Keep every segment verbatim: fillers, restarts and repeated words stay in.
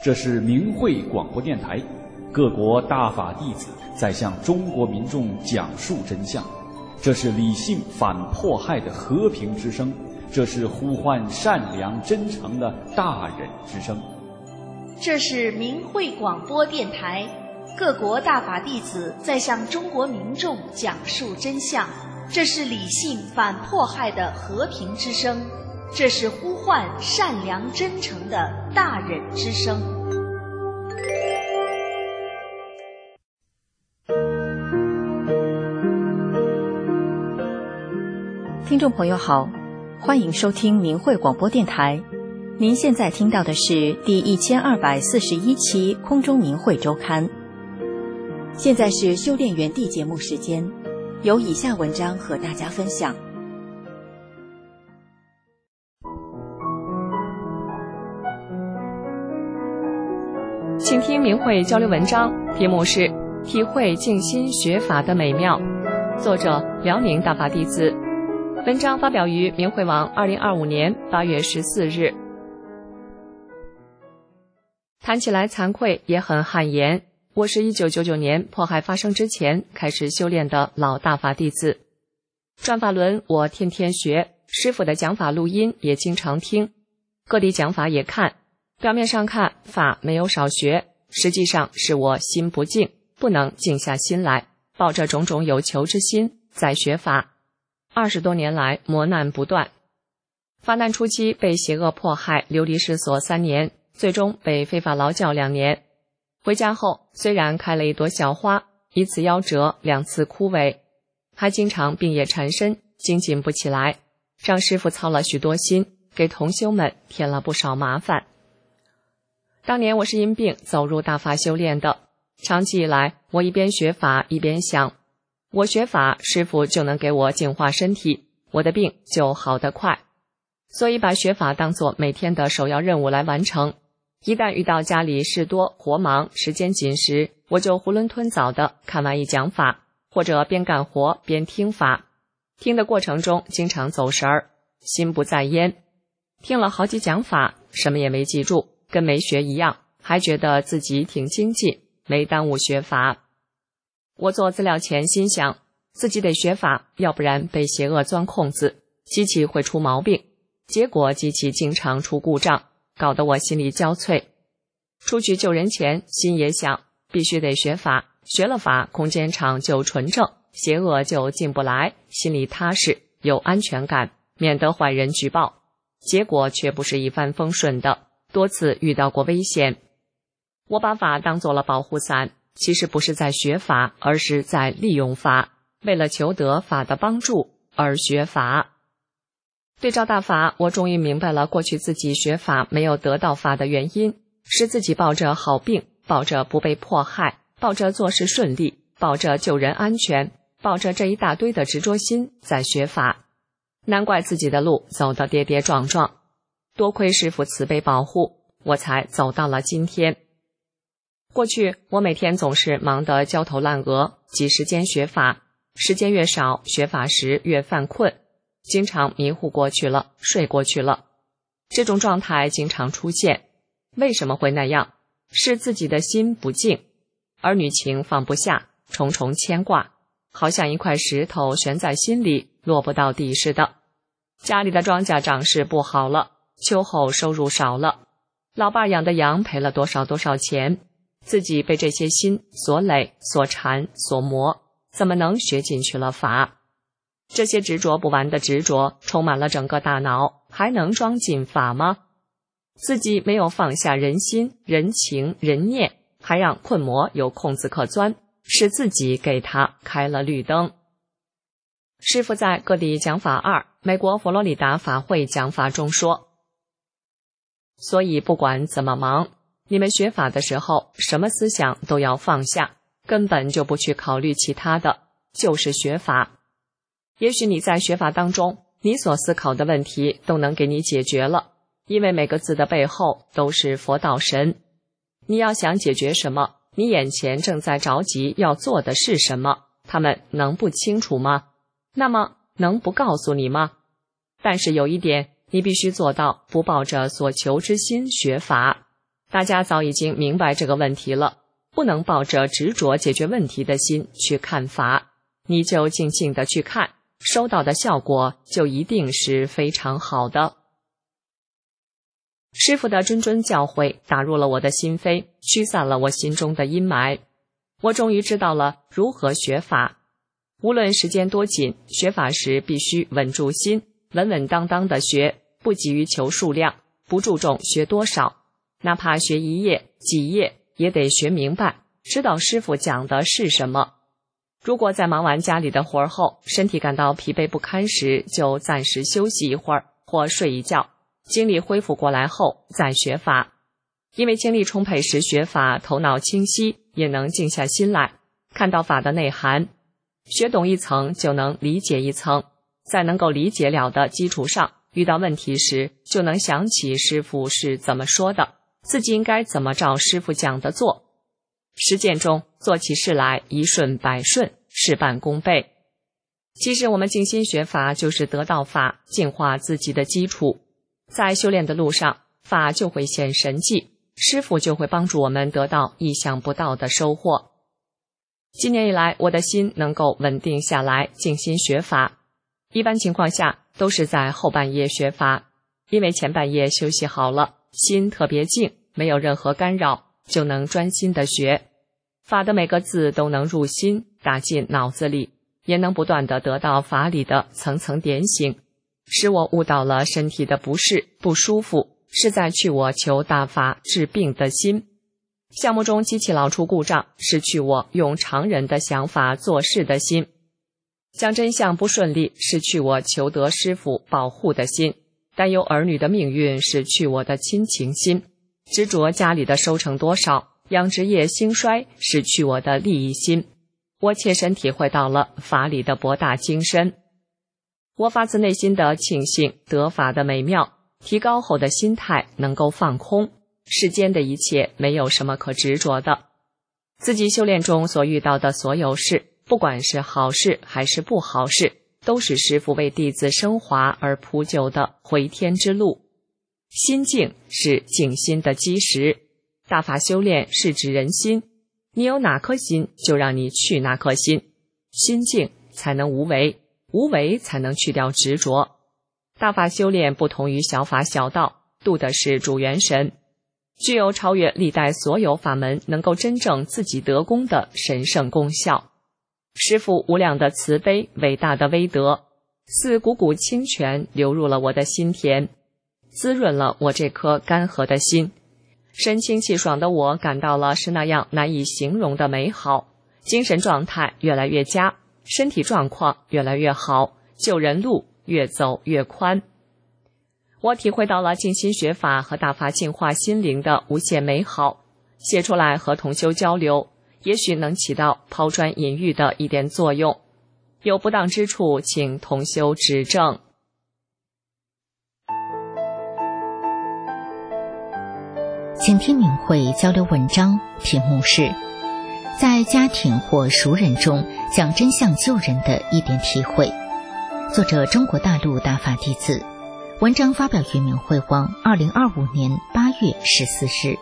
这是明慧广播电台，各国大法弟子在向中国民众讲述真相。这是理性反迫害的和平之声，这是呼唤善良真诚的大忍之声。 这是明慧广播电台，各国大法弟子在向中国民众讲述真相。这是理性反迫害的和平之声，这是呼唤善良真诚的大忍之声。 听众朋友好，欢迎收听明慧广播电台。您现在听到的是第一千二百四十一期空中明慧周刊。现在是修炼园地节目时间，由以下文章和大家分享。 请听明慧交流文章，题目是《体会静心学法的美妙》，作者辽宁大法弟子。文章发表于明慧网二零二五年八月十四日。谈起来惭愧，也很汗颜。我是一九九九年迫害发生之前开始修炼的老大法弟子。转法轮我天天学，师父的讲法录音也经常听，各地讲法也看。表面上看法没有少学，实际上是我心不静，不能静下心来，抱着种种有求之心在学法。二十多年来磨难不断，发难初期被邪恶迫害，流离失所三年，最终被非法劳教两年。回家后虽然开了一朵小花，一次夭折，两次枯萎，还经常病业缠身，精进不起来，让师父操了许多心，给同修们添了不少麻烦。当年我是因病走入大法修炼的，长期以来我一边学法一边想，我学法师父就能给我净化身体，我的病就好得快，所以把学法当作每天的首要任务来完成。一旦遇到家里事多活忙时间紧时，我就囫囵吞枣的看完一讲法，或者边干活边听法。听的过程中经常走神儿，心不在焉，听了好几讲法，什么也没记住，跟没学一样，还觉得自己挺精进，没耽误学法。我做资料前心想，自己得学法，要不然被邪恶钻空子，机器会出毛病。结果机器经常出故障，搞得我心里焦悴。出去救人前，心也想，必须得学法，学了法，空间场就纯正，邪恶就进不来，心里踏实，有安全感，免得坏人举报。结果却不是一帆风顺的，多次遇到过危险。我把法当做了保护伞，其实不是在学法，而是在利用法，为了求得法的帮助而学法。对照大法，我终于明白了过去自己学法没有得到法的原因，是自己抱着好病，抱着不被迫害，抱着做事顺利，抱着救人安全，抱着这一大堆的执着心在学法。难怪自己的路走得跌跌撞撞，多亏师父慈悲保护，我才走到了今天。过去我每天总是忙得焦头烂额，挤时间学法，时间越少，学法时越犯困，经常迷糊过去了，睡过去了。这种状态经常出现，为什么会那样？是自己的心不静，儿女情放不下，重重牵挂，好像一块石头悬在心里，落不到地似的。家里的庄稼长势不好了，秋后收入少了，老爸养的羊赔了多少多少钱，自己被这些心所累、所缠、所磨，怎么能学进去了法？这些执着不完的执着充满了整个大脑，还能装进法吗？自己没有放下人心、人情、人念，还让困魔有空子可钻，是自己给他开了绿灯。师父在各地讲法二美国佛罗里达法会讲法中说，所以不管怎么忙，你们学法的时候，什么思想都要放下，根本就不去考虑其他的，就是学法。也许你在学法当中，你所思考的问题都能给你解决了，因为每个字的背后都是佛道神。你要想解决什么，你眼前正在着急要做的是什么，他们能不清楚吗？那么能不告诉你吗？但是有一点，你必须做到不抱着所求之心学法， 大家早已经明白这个问题了，不能抱着执着解决问题的心去看法，你就静静地去看，收到的效果就一定是非常好的。师父的谆谆教诲打入了我的心扉，驱散了我心中的阴霾。我终于知道了如何学法。无论时间多紧，学法时必须稳住心，稳稳当当地学，不急于求数量，不注重学多少，哪怕学一页、几页，也得学明白，知道师父讲的是什么。如果在忙完家里的活后，身体感到疲惫不堪时，就暂时休息一会儿，或睡一觉，精力恢复过来后再学法。因为精力充沛时学法，头脑清晰，也能静下心来，看到法的内涵。学懂一层就能理解一层，在能够理解了的基础上，遇到问题时就能想起师父是怎么说的，自己应该怎么照师父讲的做。实践中做起事来一顺百顺，事半功倍。其实我们静心学法就是得到法，净化自己的基础。在修炼的路上，法就会显神迹，师父就会帮助我们得到意想不到的收获。今年以来，我的心能够稳定下来，静心学法。一般情况下都是在后半夜学法，因为前半夜休息好了，心特别静，没有任何干扰，就能专心的学。法的每个字都能入心，打进脑子里，也能不断的得到法理的层层点醒，使我悟到了身体的不适、不舒服，是在去我求大法治病的心。项目中机器老出故障，是去我用常人的想法做事的心。讲真相不顺利，是去我求得师父保护的心。担忧儿女的命运，是去我的亲情心。执着家里的收成多少，养殖业兴衰，是去我的利益心。我切身体会到了法理的博大精深。我发自内心的庆幸得法的美妙，提高后的心态能够放空。世间的一切没有什么可执着的，自己修炼中所遇到的所有事，不管是好事还是不好事，都是师父为弟子升华而铺就的回天之路。心静是静心的基石，大法修炼是指人心，你有哪颗心就让你去哪颗心，心静才能无为，无为才能去掉执着。大法修炼不同于小法小道，度的是主元神，具有超越历代所有法门，能够真正自己得功的神圣功效。师父无量的慈悲，伟大的威德，似汩汩清泉流入了我的心田，滋润了我这颗干涸的心。神清气爽的我感到了是那样难以形容的美好，精神状态越来越佳，身体状况越来越好，救人路越走越宽。我体会到了静心学法和大法净化心灵的无限美好，写出来和同修交流，也许能起到抛砖引玉的一点作用。有不当之处，请同修指正。 请听明慧交流文章，题目是在家庭或熟人中讲真相救人的一点体会，作者中国大陆大法弟子，文章发表于明慧网二零二五年八月十四日。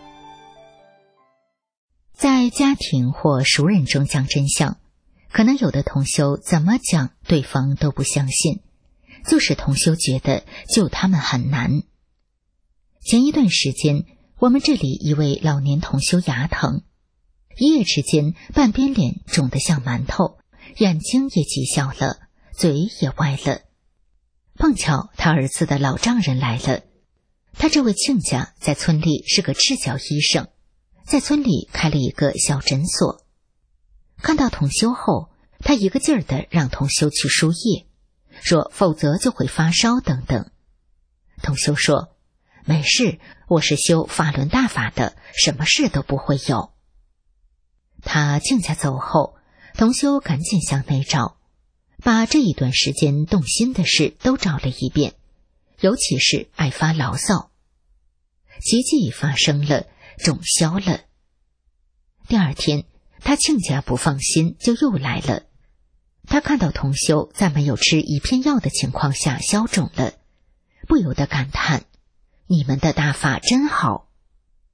在家庭或熟人中讲真相，可能有的同修怎么讲对方都不相信，就是同修觉得救他们很难。前一段时间，我们这里一位老年同修牙疼，一夜之间半边脸肿得像馒头，眼睛也急小了，嘴也歪了。碰巧他儿子的老丈人来了，他这位亲家在村里是个赤脚医生，在村里开了一个小诊所。看到同修后，他一个劲儿地让同修去输液，说否则就会发烧等等。同修说没事，我是修法轮大法的，什么事都不会有。他亲家走后，同修赶紧向内找，把这一段时间动心的事都找了一遍，尤其是爱发牢骚。奇迹发生了，肿消了。第二天，他亲家不放心，就又来了。他看到同修在没有吃一片药的情况下消肿了，不由得感叹：你们的大法真好。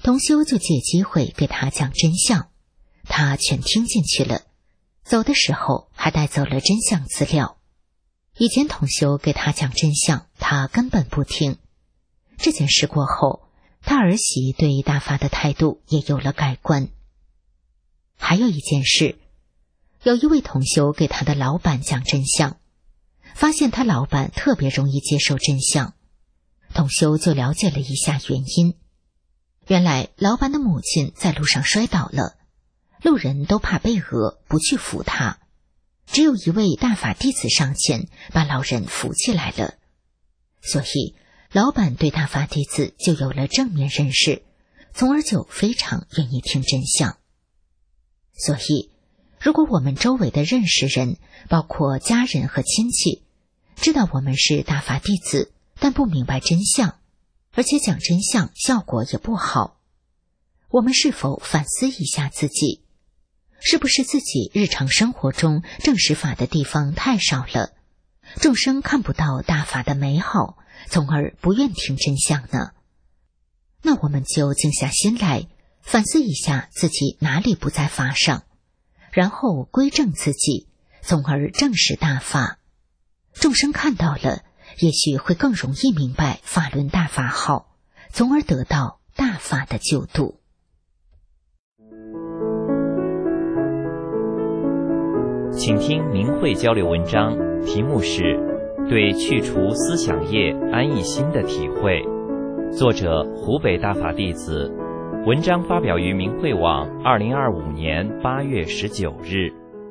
同修就借机会给他讲真相，他全听进去了，走的时候还带走了真相资料。以前同修给他讲真相，他根本不听。这件事过后，他儿媳对大法的态度也有了改观。还有一件事，有一位同修给他的老板讲真相，发现他老板特别容易接受真相，同修就了解了一下原因。原来老板的母亲在路上摔倒了，路人都怕被讹，不去扶他，只有一位大法弟子上前把老人扶起来了。所以老板对大法弟子就有了正面认识，从而就非常愿意听真相。所以如果我们周围的认识人，包括家人和亲戚，知道我们是大法弟子，但不明白真相，而且讲真相效果也不好，我们是否反思一下自己，是不是自己日常生活中证实法的地方太少了，众生看不到大法的美好，从而不愿听真相呢？那我们就静下心来，反思一下自己哪里不在法上，然后归正自己，从而证实大法。众生看到了，也许会更容易明白法轮大法好，从而得到大法的救度。 请听明慧交流文章，题目是对去除思想业安逸心的体会，作者湖北大法弟子，文章发表于明慧网二零二五年八月十九日。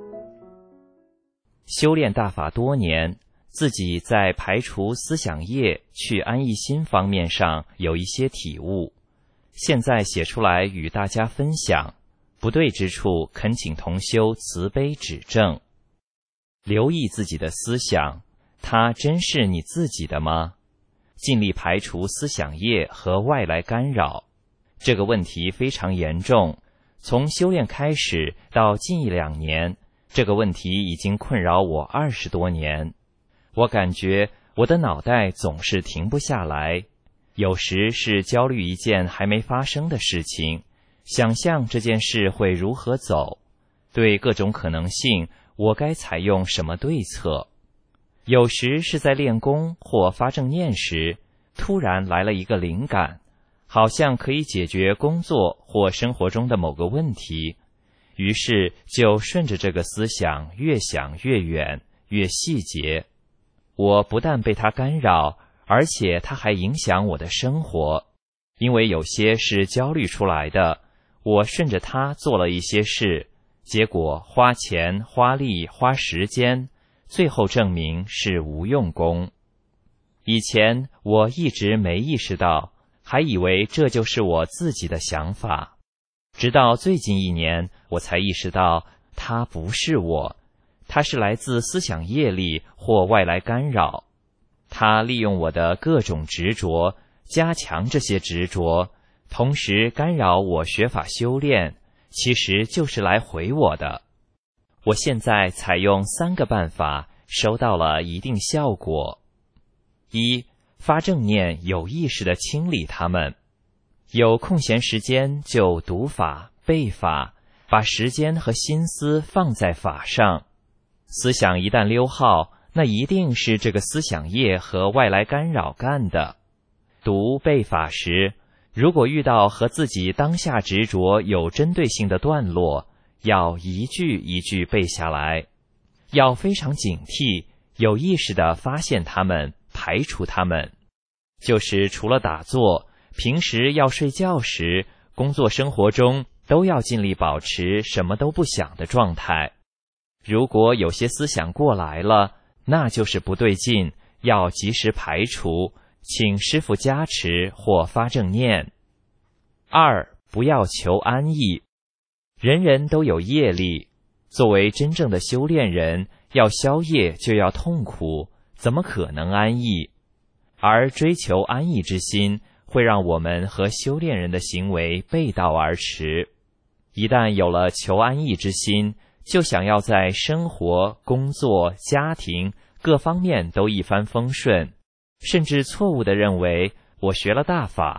修炼大法多年，自己在排除思想业去安逸心方面上有一些体悟，现在写出来与大家分享，不对之处恳请同修慈悲指正。留意自己的思想，它真是你自己的吗？尽力排除思想业和外来干扰。这个问题非常严重，从修炼开始到近一两年，这个问题已经困扰我二十多年。我感觉我的脑袋总是停不下来，有时是焦虑一件还没发生的事情，想象这件事会如何走，对各种可能性我该采用什么对策。有时是在练功或发正念时，突然来了一个灵感，好像可以解决工作或生活中的某个问题，于是就顺着这个思想越想越远，越细节。我不但被它干扰，而且它还影响我的生活，因为有些是焦虑出来的，我顺着它做了一些事，结果花钱花力花时间，最后证明是无用功。以前我一直没意识到，还以为这就是我自己的想法，直到最近一年我才意识到它不是我，它是来自思想业力或外来干扰。它利用我的各种执着，加强这些执着，同时干扰我学法修炼，其实就是来毁我的。我现在采用三个办法，收到了一定效果。一，发正念，有意识地清理它们。有空闲时间就读法、背法，把时间和心思放在法上。思想一旦溜号，那一定是这个思想业和外来干扰干的。读背法时，如果遇到和自己当下执着有针对性的段落，要一句一句背下来，要非常警惕，有意识地发现它们，排除它们。就是除了打坐，平时要睡觉时，工作生活中都要尽力保持什么都不想的状态。如果有些思想过来了，那就是不对劲，要及时排除，请师父加持或发正念。二，不要求安逸。人人都有业力，作为真正的修炼人，要消业就要痛苦，怎么可能安逸？而追求安逸之心，会让我们和修炼人的行为背道而驰。一旦有了求安逸之心，就想要在生活、工作、家庭各方面都一帆风顺，甚至错误地认为我学了大法，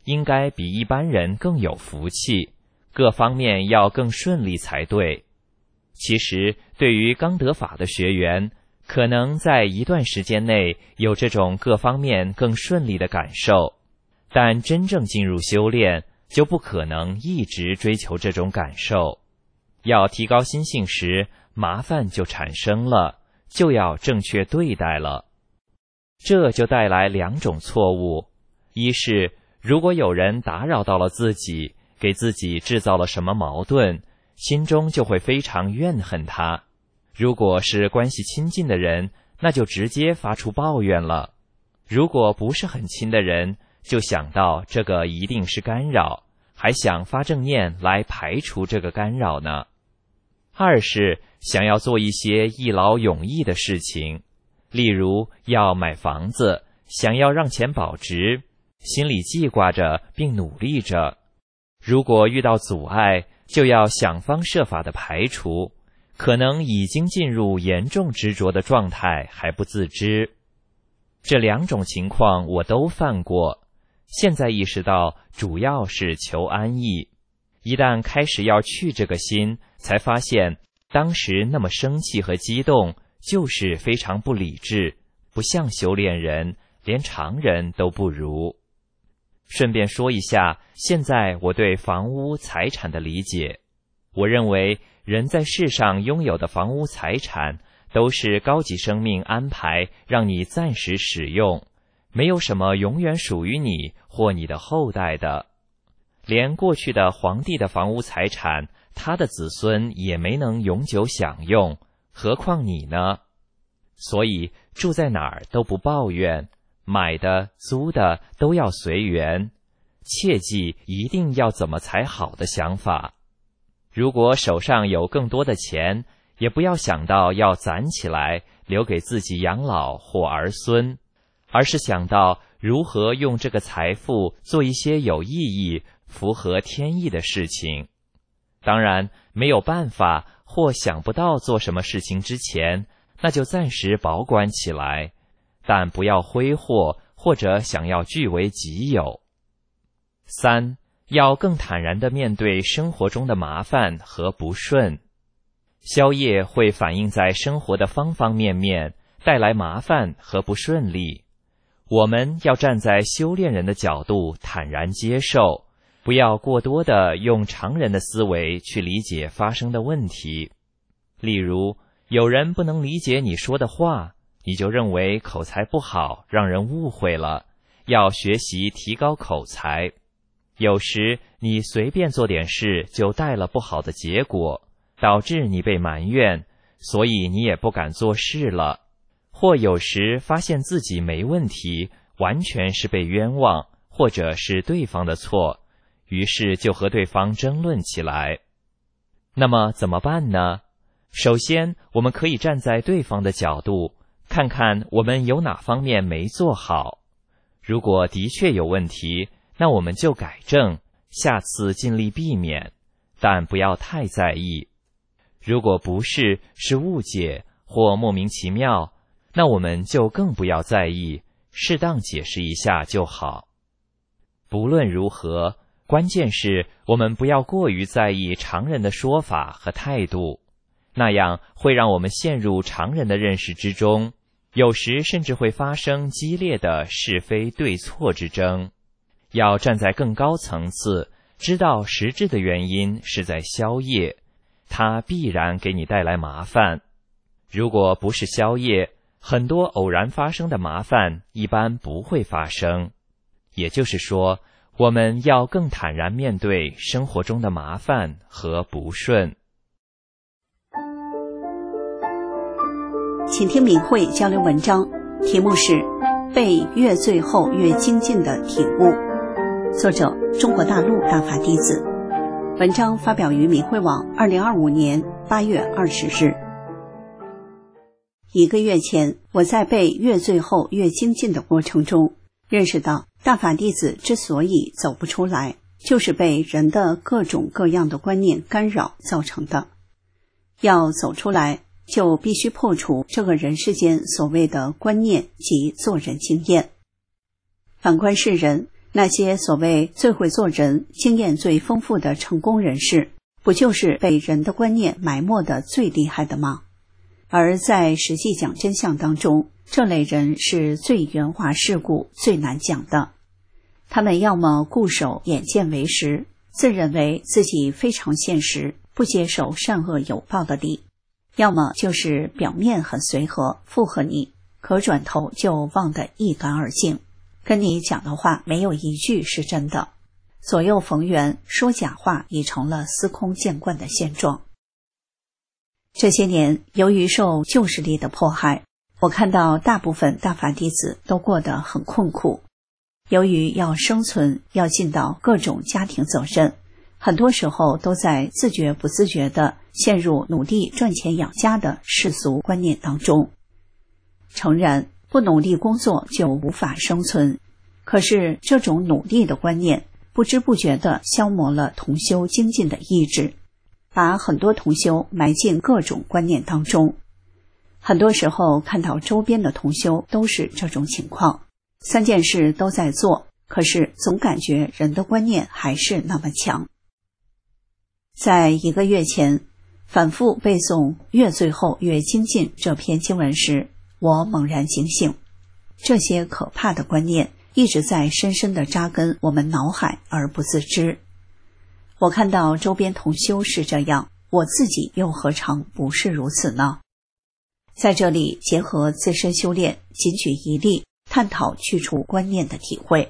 应该比一般人更有福气，各方面要更顺利才对。其实，对于刚得法的学员，可能在一段时间内有这种各方面更顺利的感受，但真正进入修炼，就不可能一直追求这种感受。要提高心性时，麻烦就产生了，就要正确对待了。这就带来两种错误：一是如果有人打扰到了自己，给自己制造了什么矛盾，心中就会非常怨恨他；如果是关系亲近的人，那就直接发出抱怨了；如果不是很亲的人，就想到这个一定是干扰，还想发正念来排除这个干扰呢。二是想要做一些一劳永逸的事情，例如要买房子，想要让钱保值，心里记挂着并努力着。如果遇到阻碍，就要想方设法的排除，可能已经进入严重执着的状态还不自知。这两种情况我都犯过，现在意识到主要是求安逸。一旦开始要去这个心，才发现当时那么生气和激动，就是非常不理智，不像修炼人，连常人都不如。顺便说一下，现在我对房屋财产的理解，我认为人在世上拥有的房屋财产，都是高级生命安排让你暂时使用，没有什么永远属于你或你的后代的。连过去的皇帝的房屋财产，他的子孙也没能永久享用，何况你呢？所以住在哪儿都不抱怨，买的租的都要随缘，切记一定要怎么才好的想法。如果手上有更多的钱，也不要想到要攒起来留给自己养老或儿孙，而是想到如何用这个财富做一些有意义、符合天意的事情。当然，没有办法或想不到做什么事情之前，那就暂时保管起来，但不要挥霍或者想要据为己有。三，要更坦然地面对生活中的麻烦和不顺。宵夜会反映在生活的方方面面，带来麻烦和不顺利。我们要站在修炼人的角度坦然接受，不要过多的用常人的思维去理解发生的问题。例如，有人不能理解你说的话，你就认为口才不好，让人误会了，要学习提高口才。有时你随便做点事就带了不好的结果，导致你被埋怨，所以你也不敢做事了。或有时发现自己没问题，完全是被冤枉，或者是对方的错，于是就和对方争论起来。那么怎么办呢？首先，我们可以站在对方的角度，看看我们有哪方面没做好。如果的确有问题，那我们就改正，下次尽力避免，但不要太在意。如果不是，是误解或莫名其妙，那我们就更不要在意，适当解释一下就好。不论如何，关键是我们不要过于在意常人的说法和态度，那样会让我们陷入常人的认识之中，有时甚至会发生激烈的是非对错之争。要站在更高层次，知道实质的原因是在宵夜，它必然给你带来麻烦。如果不是宵夜，很多偶然发生的麻烦一般不会发生。也就是说，我们要更坦然面对生活中的麻烦和不顺。 请听明慧交流文章，题目是《被越罪后越精进的体悟》，作者中国大陆大法弟子。文章发表于明慧网二零二五年八月二十日。一个月前，我在被越罪后越精进的过程中，认识到大法弟子之所以走不出来，就是被人的各种各样的观念干扰造成的。要走出来，就必须破除这个人世间所谓的观念及做人经验。反观世人， 那些所谓最会做人、经验最丰富的成功人士，不就是被人的观念埋没的最厉害的吗？而在实际讲真相当中，这类人是最圆滑世故、最难讲的。他们要么固守眼见为实，自认为自己非常现实，不接受善恶有报的理；要么就是表面很随和，附和你，可转头就忘得一干二净，跟你讲的话没有一句是真的。左右逢源，说假话已成了司空见惯的现状。这些年，由于受旧势力的迫害，我看到大部分大法弟子都过得很困苦。由于要生存，要尽到各种家庭责任，很多时候都在自觉不自觉地陷入努力赚钱养家的世俗观念当中。诚然，不努力工作就无法生存，可是这种努力的观念不知不觉地消磨了同修精进的意志，把很多同修埋进各种观念当中。很多时候看到周边的同修都是这种情况，三件事都在做，可是总感觉人的观念还是那么强。在一个月前，反复背诵越最后越精进这篇经文时，我猛然警醒，这些可怕的观念一直在深深地扎根我们脑海而不自知。我看到周边同修是这样，我自己又何尝不是如此呢？在这里结合自身修炼，仅举一例，探讨去除观念的体会。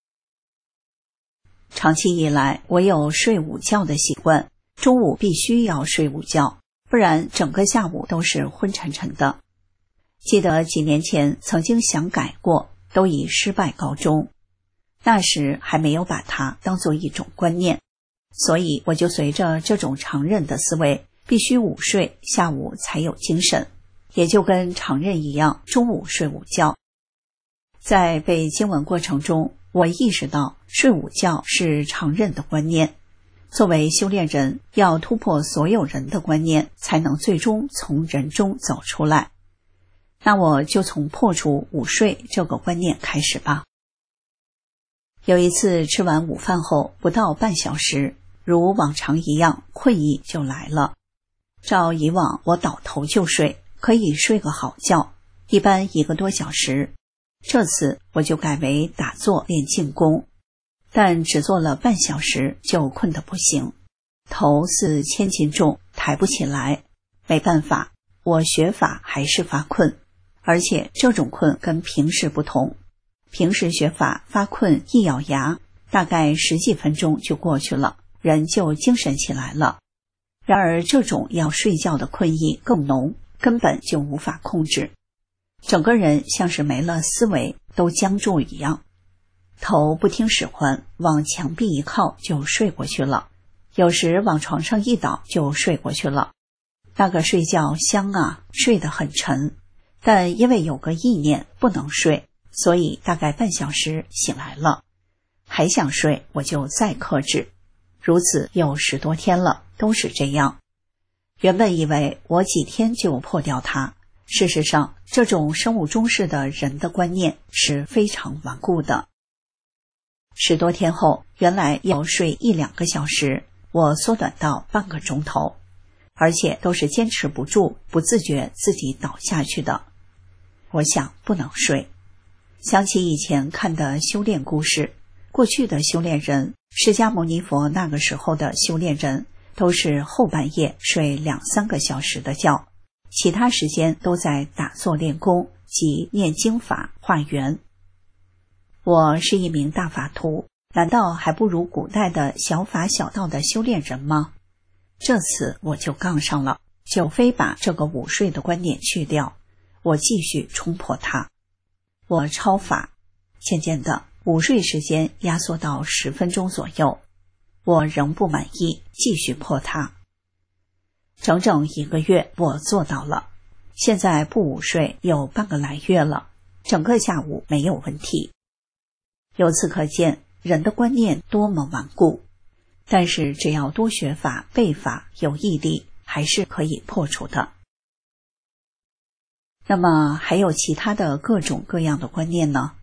长期以来，我有睡午觉的习惯，中午必须要睡午觉，不然整个下午都是昏沉沉的。记得几年前曾经想改过，都以失败告终。那时还没有把它当作一种观念，所以我就随着这种常认的思维，必须午睡，下午才有精神，也就跟常认一样，中午睡午觉。在背经文过程中，我意识到睡午觉是常认的观念。作为修炼人，要突破所有人的观念，才能最终从人中走出来。那我就从破除午睡这个观念开始吧。有一次吃完午饭后，不到半小时，如往常一样，困意就来了。照以往我倒头就睡，可以睡个好觉，一般一个多小时。这次我就改为打坐练静功，但只做了半小时就困得不行，头似千斤重，抬不起来。没办法，我学法还是发困，而且这种困跟平时不同。平时学法发困一咬牙，大概十几分钟就过去了，人就精神起来了。然而这种要睡觉的困意更浓，根本就无法控制，整个人像是没了思维，都僵住一样。头不听使唤，往墙壁一靠就睡过去了，有时往床上一倒就睡过去了。那个睡觉香啊，睡得很沉，但因为有个意念不能睡，所以大概半小时醒来了，还想睡我就再克制，如此有十多天了，都是这样。原本以为我几天就破掉它，事实上这种生物钟式的人的观念是非常顽固的。十多天后，原来要睡一两个小时，我缩短到半个钟头，而且都是坚持不住，不自觉自己倒下去的。我想不能睡，想起以前看的修炼故事，过去的修炼人，释迦牟尼佛那个时候的修炼人，都是后半夜睡两三个小时的觉，其他时间都在打坐练功及念经法化缘。我是一名大法徒，难道还不如古代的小法小道的修炼人吗？这次我就杠上了，就非把这个午睡的观念去掉，我继续冲破它。我超法，渐渐的午睡时间压缩到十分钟左右，我仍不满意，继续破它。整整一个月我做到了，现在不午睡有半个来月了，整个下午没有问题。由此可见，人的观念多么顽固，但是只要多学法背法有毅力，还是可以破除的。那么还有其他的各种各样的观念呢？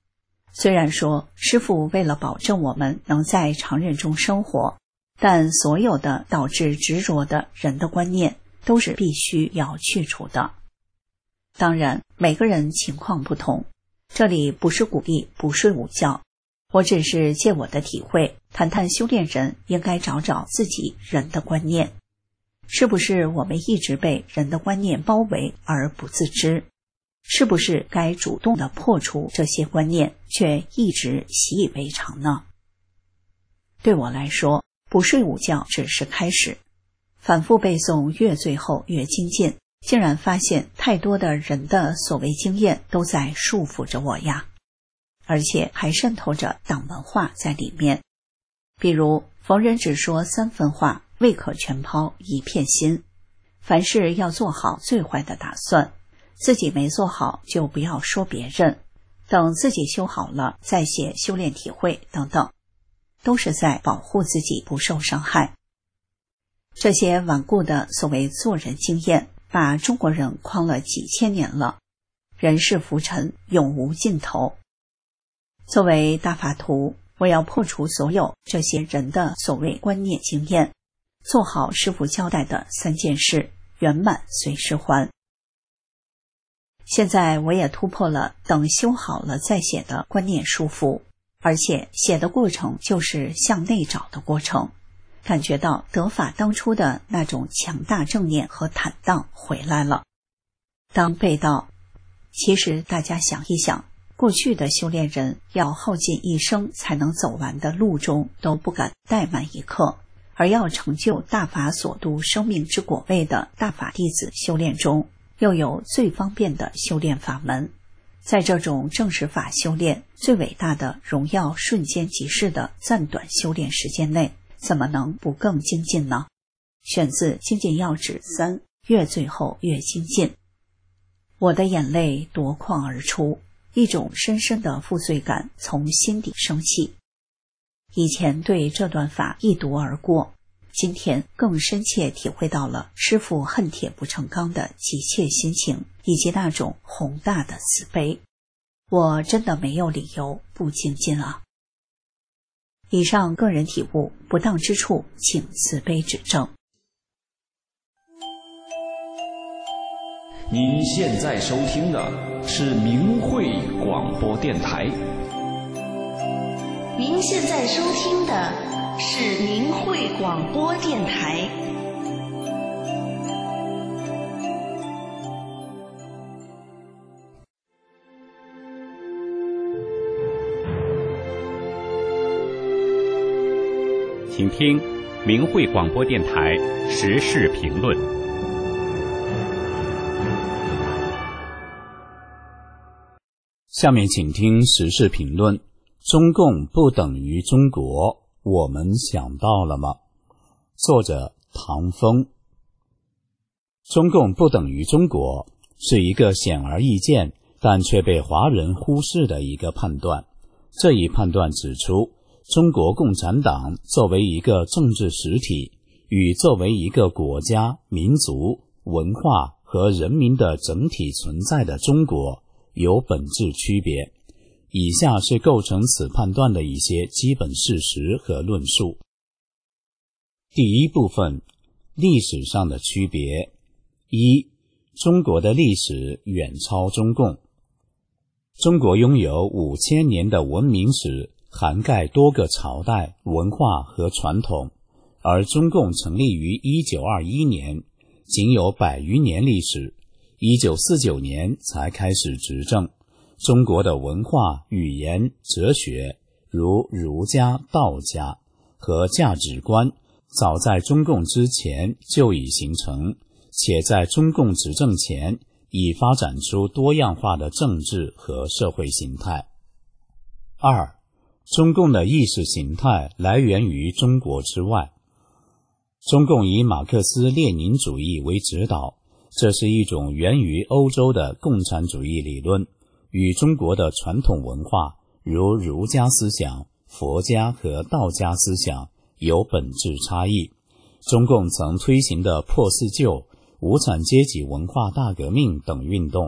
虽然说师父为了保证我们能在常人中生活，但所有的导致执着的人的观念都是必须要去除的。当然，每个人情况不同，这里不是鼓励不睡午觉，我只是借我的体会，谈谈修炼人应该找找自己人的观念，是不是我们一直被人的观念包围而不自知？是不是该主动地破除这些观念，却一直习以为常呢？对我来说，不睡午觉只是开始，反复背诵越最后越精进，竟然发现太多的人的所谓经验都在束缚着我呀，而且还渗透着党文化在里面。比如逢人只说三分话，未可全抛一片心，凡事要做好最坏的打算，自己没做好就不要说别人，等自己修好了再写修炼体会等等，都是在保护自己不受伤害。这些顽固的所谓做人经验，把中国人框了几千年了，人世浮沉，永无尽头。作为大法徒，我要破除所有这些人的所谓观念经验，做好师父交代的三件事，圆满随时还。现在我也突破了等修好了再写的观念束缚，而且写的过程就是向内找的过程，感觉到得法当初的那种强大正念和坦荡回来了。当背到，其实大家想一想，过去的修炼人要耗尽一生才能走完的路中都不敢怠慢一刻，而要成就大法所度生命之果位的大法弟子修炼中，又有最方便的修炼法门。在这种正实法修炼最伟大的荣耀瞬间即逝的暂短修炼时间内，怎么能不更精进呢？选自《精进要旨三》，越最后越精进。我的眼泪夺眶而出，一种深深的负罪感从心底升起。以前对这段法一读而过，今天更深切体会到了师父恨铁不成钢的急切心情，以及那种宏大的慈悲。我真的没有理由不精进啊！以上个人体悟，不当之处请慈悲指正。 您现在收听的是明慧广播电台。 您现在收听的是明慧广播电台。 请听明慧广播电台时事评论。 下面请听时事评论：中共不等于中国，我们想到了吗？作者唐风。中共不等于中国是一个显而易见但却被华人忽视的一个判断。这一判断指出，中国共产党作为一个政治实体，与作为一个国家、民族、文化和人民的整体存在的中国有本质区别。以下是构成此判断的一些基本事实和论述。第一部分，历史上的区别。一、中国的历史远超中共。中国拥有五千年的文明史，涵盖多个朝代、文化和传统，而中共成立于一九二一年，仅有百余年历史，一九四九年才开始执政。中国的文化、语言、哲学，如儒家、道家和价值观，早在中共之前就已形成，且在中共执政前已发展出多样化的政治和社会形态。二、中共的意识形态来源于中国之外。中共以马克思列宁主义为指导，这是一种源于欧洲的共产主义理论，与中国的传统文化，如儒家思想、佛家和道家思想有本质差异。中共曾推行的破四旧、无产阶级文化大革命等运动，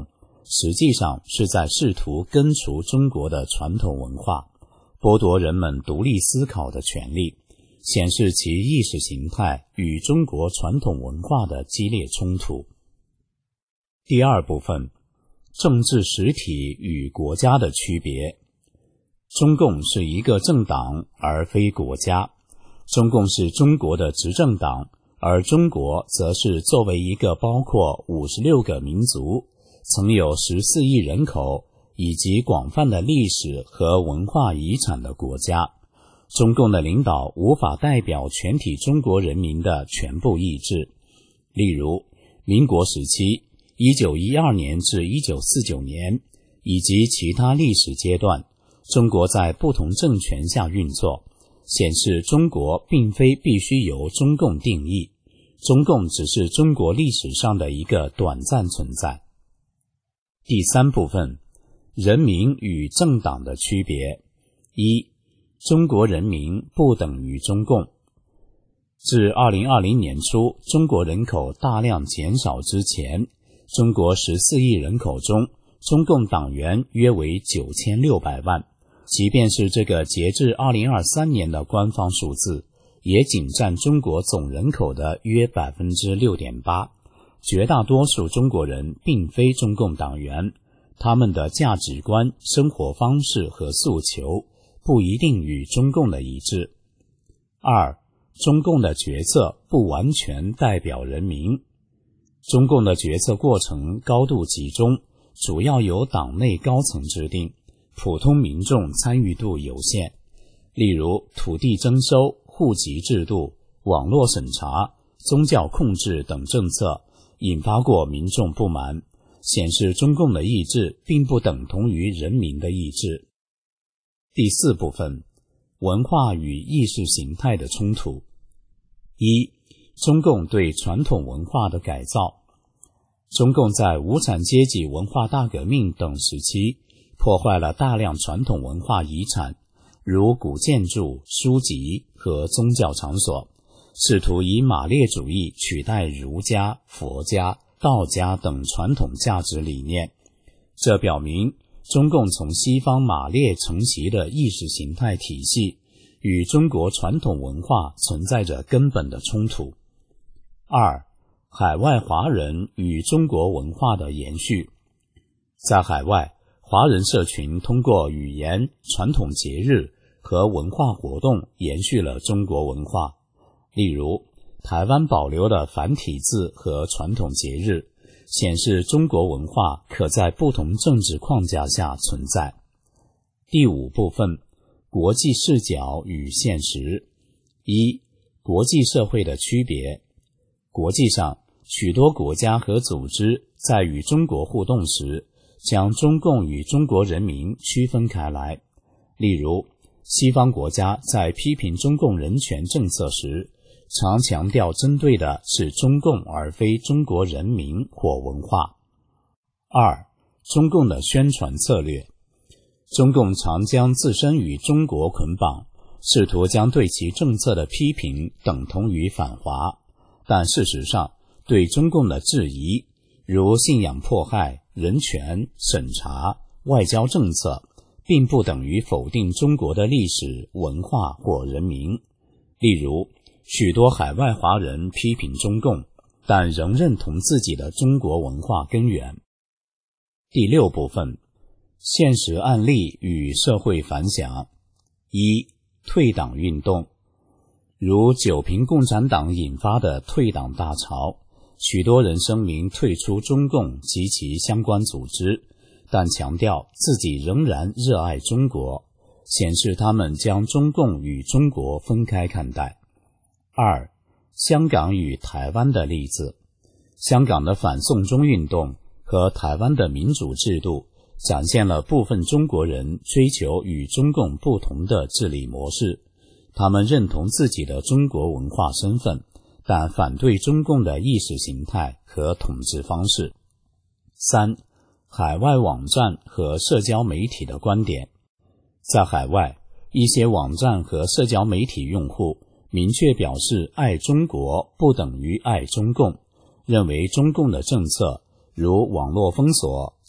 实际上是在试图根除中国的传统文化，剥夺人们独立思考的权利，显示其意识形态与中国传统文化的激烈冲突。第二部分，政治实体与国家的区别。中共是一个政党而非国家，中共是中国的执政党，而中国则是作为一个包括五十六个民族，曾有十四亿人口以及广泛的历史和文化遗产的国家。中共的领导无法代表全体中国人民的全部意志。例如，民国时期一九一二年至一九四九年以及其他历史阶段，中国在不同政权下运作，显示中国并非必须由中共定义，中共只是中国历史上的一个短暂存在。第三部分，人民与政党的区别。一、中国人民不等于中共。至二零二零年初，中国人口大量减少之前，中国十四亿人口中，中共党员约为九千六百万。即便是这个截至二零二三年的官方数字，也仅占中国总人口的约 百分之六点八。 绝大多数中国人并非中共党员，他们的价值观、生活方式和诉求不一定与中共的一致。二、中共的决策不完全代表人民。中共的决策过程高度集中，主要由党内高层制定，普通民众参与度有限。例如土地征收、户籍制度、网络审查、宗教控制等政策引发过民众不满，显示中共的意志并不等同于人民的意志。第四部分，文化与意识形态的冲突。一、中共对传统文化的改造。中共在无产阶级文化大革命等时期破坏了大量传统文化遗产，如古建筑、书籍和宗教场所，试图以马列主义取代儒家、佛家、道家等传统价值理念。这表明中共从西方马列承袭的意识形态体系与中国传统文化存在着根本的冲突。二、海外华人与中国文化的延续。在海外，华人社群通过语言、传统节日和文化活动延续了中国文化。例如，台湾保留了繁体字和传统节日，显示中国文化可在不同政治框架下存在。第五部分，国际视角与现实。一、国际社会的区别。国际上，许多国家和组织在与中国互动时，将中共与中国人民区分开来。例如，西方国家在批评中共人权政策时，常强调针对的是中共而非中国人民或文化。二、中共的宣传策略。中共常将自身与中国捆绑，试图将对其政策的批评等同于反华，但事实上，对中共的质疑，如信仰迫害、人权、审查、外交政策，并不等于否定中国的历史、文化或人民。例如，许多海外华人批评中共，但仍认同自己的中国文化根源。第六部分，现实案例与社会反响。一、退党运动。如九平共产党引发的退党大潮，许多人声明退出中共及其相关组织，但强调自己仍然热爱中国，显示他们将中共与中国分开看待。二、香港与台湾的例子。香港的反送中运动和台湾的民主制度展现了部分中国人追求与中共不同的治理模式，他们认同自己的中国文化身份，但反对中共的意识形态和统治方式。三、海外网站和社交媒体的观点。在海外，一些网站和社交媒体用户明确表示爱中国不等于爱中共，认为中共的政策如网络封锁、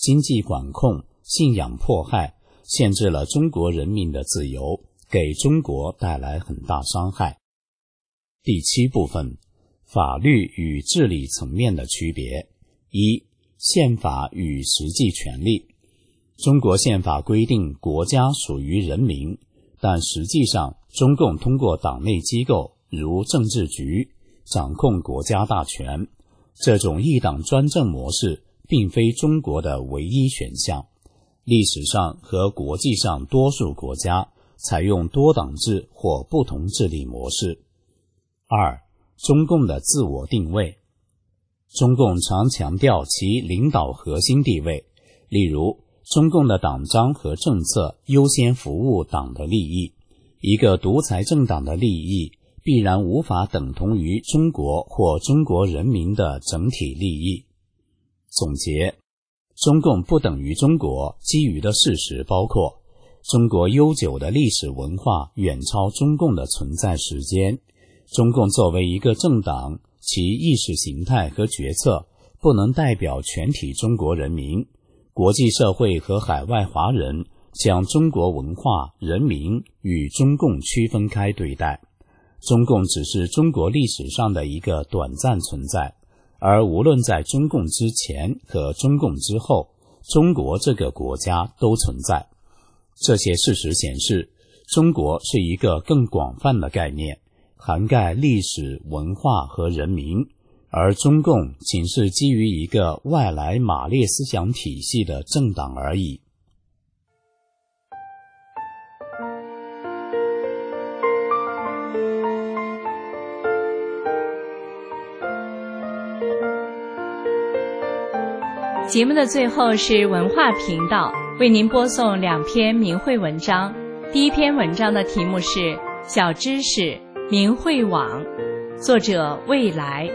经济管控、信仰迫害，限制了中国人民的自由，给中国带来很大伤害。第七部分，法律与治理层面的区别。一、宪法与实际权利。中国宪法规定国家属于人民，但实际上中共通过党内机构如政治局掌控国家大权。这种一党专政模式并非中国的唯一选项，历史上和国际上多数国家采用多党制或不同治理模式。二、中共的自我定位。中共常强调其领导核心地位，例如中共的党章和政策优先服务党的利益，一个独裁政党的利益必然无法等同于中国或中国人民的整体利益。总结，中共不等于中国基于的事实包括：中国悠久的历史文化远超中共的存在时间，中共作为一个政党，其意识形态和决策不能代表全体中国人民，国际社会和海外华人将中国文化、人民与中共区分开对待，中共只是中国历史上的一个短暂存在，而无论在中共之前和中共之后，中国这个国家都存在。这些事实显示，中国是一个更广泛的概念，涵盖历史、文化和人民，而中共仅是基于一个外来马列思想体系的政党而已。 节目的最后是文化频道为您播送两篇明慧文章。第一篇文章的题目是《小知识明慧网》，作者未来。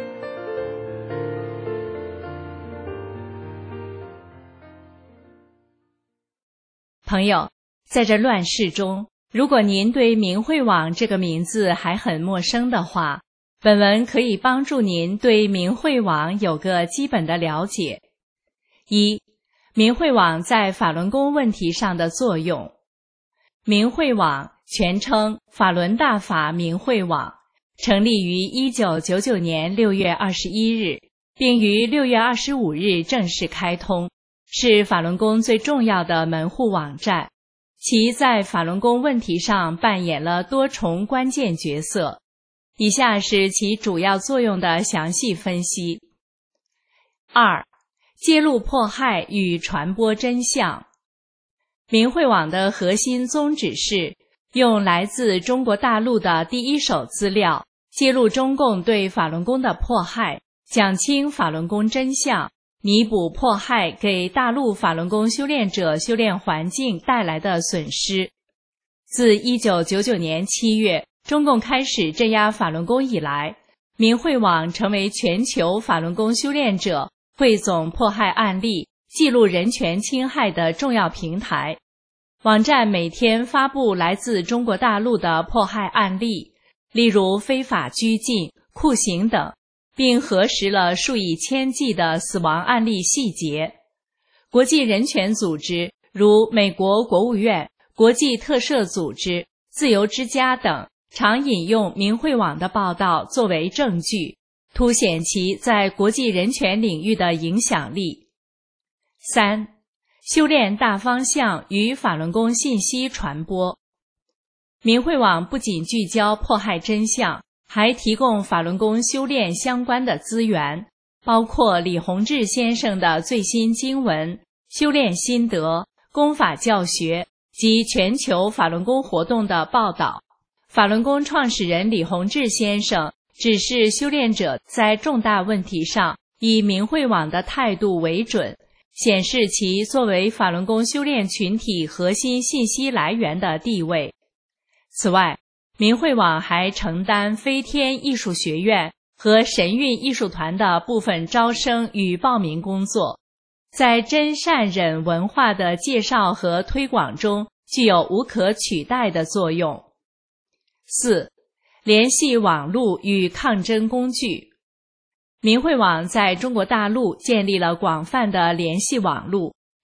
朋友，在这乱世中，如果您对明慧网这个名字还很陌生的话，本文可以帮助您对明慧网有个基本的了解。一、明慧网在法轮功问题上的作用。明慧网全称法轮大法明慧网，成立于一九九九年六月二十一日，并于六月二十五日正式开通，是法轮功最重要的门户网站。其在法轮功问题上扮演了多重关键角色。以下是其主要作用的详细分析。二、揭露迫害与传播真相。明慧网的核心宗旨是用来自中国大陆的第一手资料，揭露中共对法轮功的迫害，讲清法轮功真相，弥补迫害给大陆法轮功修炼者修炼环境带来的损失。自一九九九年七月中共开始镇压法轮功以来，明慧网成为全球法轮功修炼者汇总迫害案例、记录人权侵害的重要平台。网站每天发布来自中国大陆的迫害案例，例如非法拘禁、酷刑等，并核实了数以千计的死亡案例细节。国际人权组织如美国国务院、国际特赦组织、自由之家等常引用明慧网的报道作为证据，凸显其在国际人权领域的影响力。三、修炼大方向与法轮功信息传播。明慧网不仅聚焦迫害真相，还提供法轮功修炼相关的资源，包括李洪志先生的最新经文、修炼心得、功法教学及全球法轮功活动的报道。法轮功创始人李洪志先生指示修炼者在重大问题上以明慧网的态度为准，显示其作为法轮功修炼群体核心信息来源的地位。此外，明慧网还承担飞天艺术学院和神韵艺术团的部分招生与报名工作，在真善忍文化的介绍和推广中具有无可取代的作用。四、联系网络与抗争工具。明慧网在中国大陆建立了广泛的联系网络，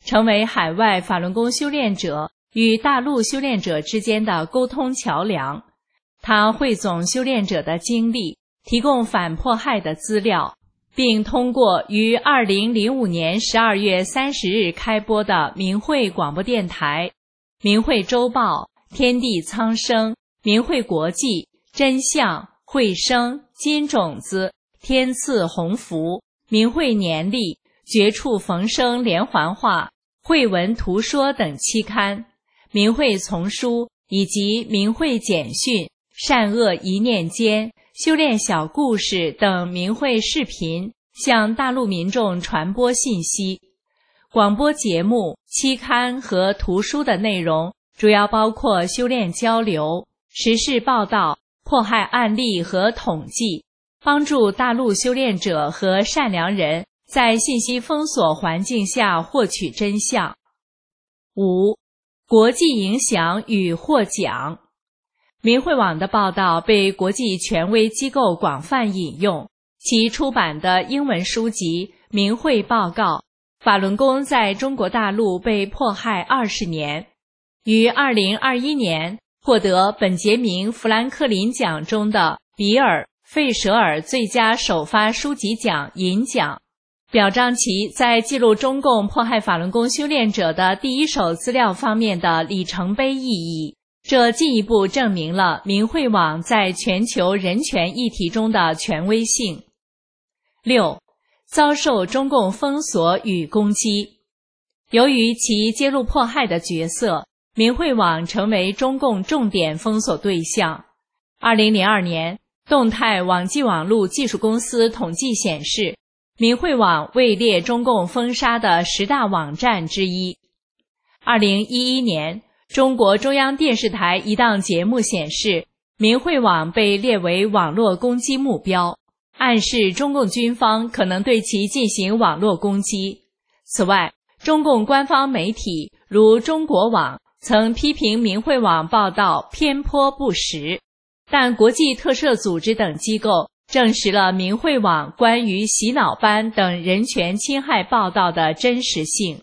成为海外法轮功修炼者与大陆修炼者之间的沟通桥梁。它汇总修炼者的经历，提供反迫害的资料，并通过于二零零五年十二月三十日开播的明慧广播电台、明慧周报、天地苍生、明慧国际、真相、慧声、金种子、天赐鸿福、明慧年历、绝处逢生连环画、慧文图说等期刊，明慧丛书以及明慧简讯、善恶一念间、修炼小故事等明慧视频，向大陆民众传播信息。广播节目、期刊和图书的内容主要包括修炼交流、时事报道、迫害案例和统计，帮助大陆修炼者和善良人在信息封锁环境下获取真相。五、国际影响与获奖。明慧网的报道被国际权威机构广泛引用，其出版的英文书籍《明慧报告》，法轮功在中国大陆被迫害二十年，于二零二一年获得本杰明·富兰克林奖中的比尔·费舍尔最佳首发书籍奖银奖，表彰其在记录中共迫害法轮功修炼者的第一手资料方面的里程碑意义。这进一步证明了明慧网在全球人权议题中的权威性。六、遭受中共封锁与攻击。由于其揭露迫害的角色，明慧网成为中共重点封锁对象。二零零二年，动态网际网路技术公司统计显示，明慧网位列中共封杀的十大网站之一。二零一一年，中国中央电视台一档节目显示，明慧网被列为网络攻击目标，暗示中共军方可能对其进行网络攻击。此外，中共官方媒体如中国网曾批评明慧网报道偏颇不实，但国际特赦组织等机构证实了明慧网关于洗脑班等人权侵害报道的真实性。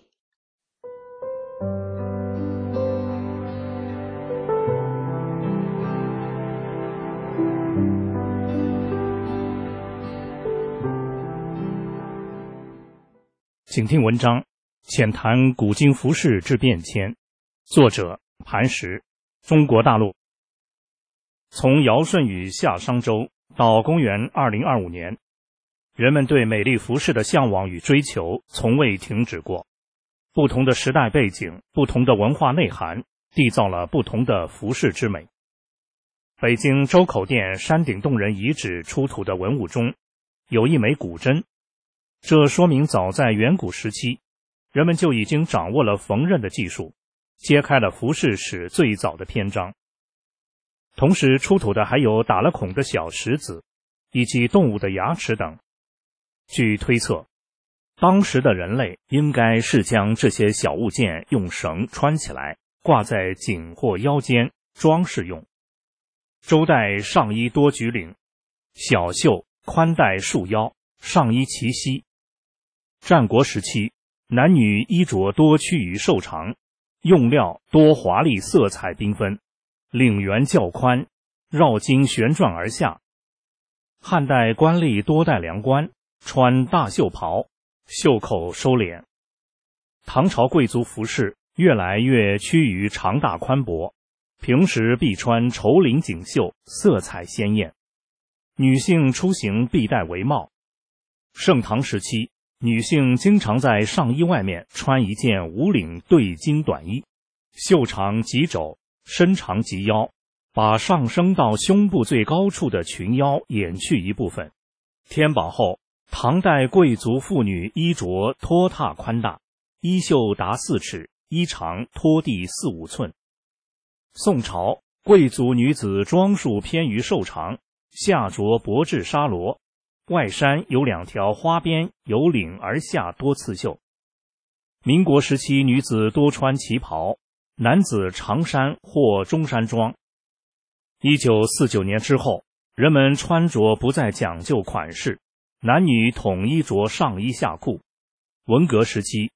请听文章，浅谈古今服饰之变迁，作者磐石，中国大陆。从尧舜禹夏商周到公元二零二五年，人们对美丽服饰的向往与追求从未停止过。不同的时代背景，不同的文化内涵，缔造了不同的服饰之美。北京周口店山顶洞人遗址出土的文物中，有一枚古针，这说明早在远古时期，人们就已经掌握了缝纫的技术，揭开了服饰史最早的篇章。同时出土的还有打了孔的小石子，以及动物的牙齿等。据推测，当时的人类应该是将这些小物件用绳穿起来，挂在颈或腰间，装饰用。周代上衣多举领，小袖宽带束腰，上衣齐膝。战国时期，男女衣着多趋于瘦长，用料多华丽，色彩缤纷，领缘较宽，绕襟旋转而下。汉代官吏多戴凉冠，穿大袖袍，袖口收敛。唐朝贵族服饰越来越趋于长大宽薄，平时必穿绸领锦绣，色彩鲜艳。女性出行必戴围帽。盛唐时期，女性经常在上衣外面穿一件无领对襟短衣，袖长及肘，身长及腰，把上升到胸部最高处的裙腰掩去一部分。天宝后，唐代贵族妇女衣着拖沓宽大，衣袖达四尺，衣长拖地四五寸。宋朝贵族女子装束偏于瘦长，下着薄质纱罗，外衫有两条花边，由领而下多刺绣。民国时期女子多穿旗袍，男子长衫或中山装。一九四九年之后，人们穿着不再讲究款式，男女统一着上衣下裤。文革时期，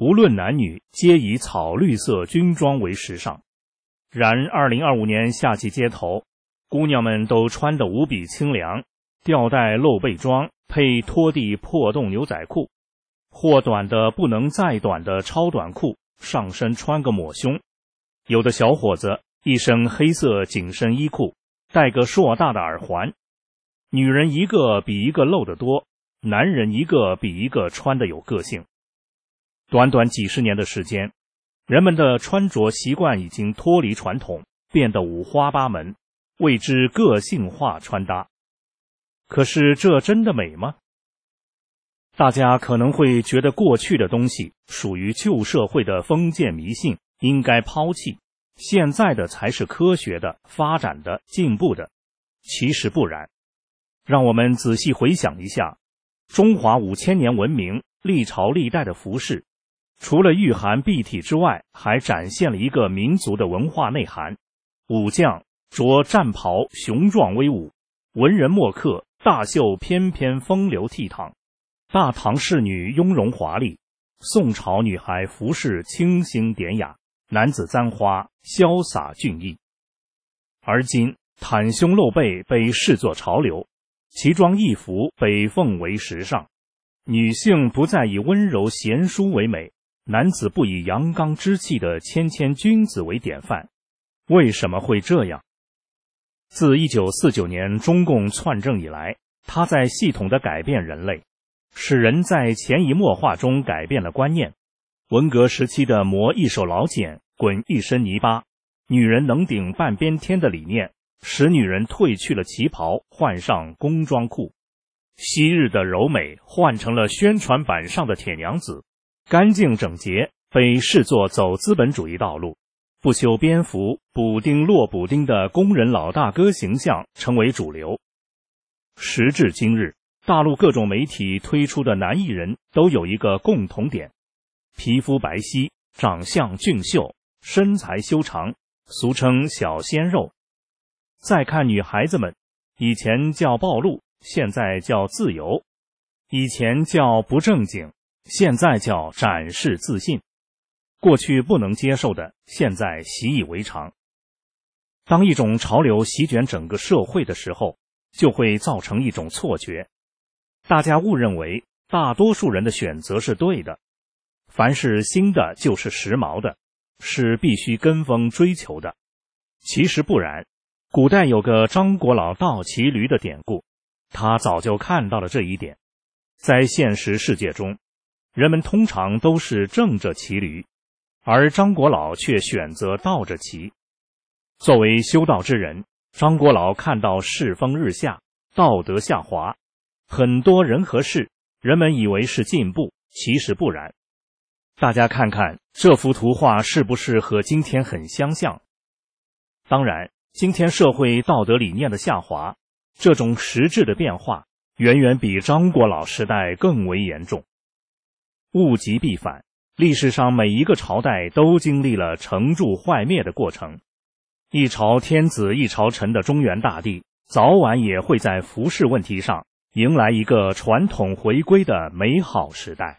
无论男女，皆以草绿色军装为时尚。然二零二五年夏季街头，姑娘们都穿得无比清凉，吊带露背装配拖地破洞牛仔裤，或短的不能再短的超短裤，上身穿个抹胸。有的小伙子一身黑色紧身衣裤，戴个硕大的耳环。女人一个比一个露得多，男人一个比一个穿得有个性。短短几十年的时间，人们的穿着习惯已经脱离传统，变得五花八门，谓之个性化穿搭。可是这真的美吗？大家可能会觉得过去的东西属于旧社会的封建迷信，应该抛弃，现在的才是科学的、发展的、进步的。其实不然。让我们仔细回想一下，中华五千年文明历朝历代的服饰，除了御寒蔽体之外，还展现了一个民族的文化内涵。武将着战袍雄壮威武，文人墨客大袖翩翩风流倜傥，大唐仕女雍容华丽，宋朝女孩服饰清新典雅，男子簪花潇洒俊逸。而今袒胸露背被视作潮流，奇装异服被奉为时尚，女性不再以温柔贤淑为美，男子不以阳刚之气的谦谦君子为典范。为什么会这样？自一九四九年中共篡政以来，他在系统地改变人类，使人在潜移默化中改变了观念。文革时期的磨一手老茧，滚一身泥巴，女人能顶半边天的理念，使女人褪去了旗袍，换上工装裤。昔日的柔美换成了宣传板上的铁娘子，干净整洁被视作走资本主义道路，不修边幅补丁落补丁的工人老大哥形象成为主流。时至今日，大陆各种媒体推出的男艺人都有一个共同点：皮肤白皙，长相俊秀，身材修长，俗称小鲜肉。再看女孩子们，以前叫暴露，现在叫自由；以前叫不正经，现在叫展示自信。过去不能接受的，现在习以为常。当一种潮流席卷整个社会的时候，就会造成一种错觉，大家误认为大多数人的选择是对的，凡是新的就是时髦的，是必须跟风追求的。其实不然，古代有个张国老倒骑驴的典故，他早就看到了这一点。在现实世界中，人们通常都是正着骑驴，而张国老却选择倒着骑。作为修道之人，张国老看到世风日下，道德下滑，很多人和事，人们以为是进步，其实不然。大家看看这幅图画是不是和今天很相像？当然，今天社会道德理念的下滑，这种实质的变化，远远比张国老时代更为严重。物极必反，历史上每一个朝代都经历了成住坏灭的过程。一朝天子一朝臣的中原大地，早晚也会在服饰问题上迎来一个传统回归的美好时代。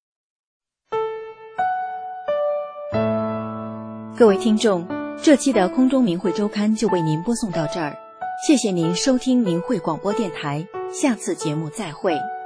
各位听众，这期的空中明慧周刊就为您播送到这儿，谢谢您收听明慧广播电台，下次节目再会。